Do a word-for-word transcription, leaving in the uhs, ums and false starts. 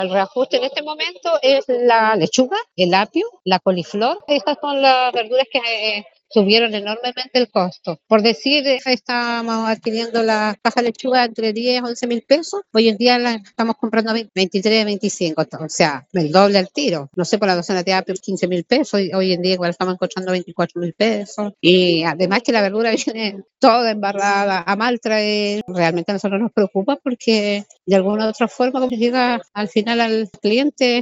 El reajuste en este momento es la lechuga, el apio, la coliflor. Estas son las verduras que eh, subieron enormemente el costo. Por decir, eh, estábamos adquiriendo la caja de lechuga entre diez, once mil pesos. Hoy en día la estamos comprando a veintitrés, veinticinco. O sea, el doble al tiro. No sé, por la docena de apio, quince mil pesos. Hoy, hoy en día igual estamos encontrando veinticuatro mil pesos. Y además que la verdura viene toda embarrada a mal traer. Realmente a nosotros nos preocupa porque de alguna u otra forma como llega al final al cliente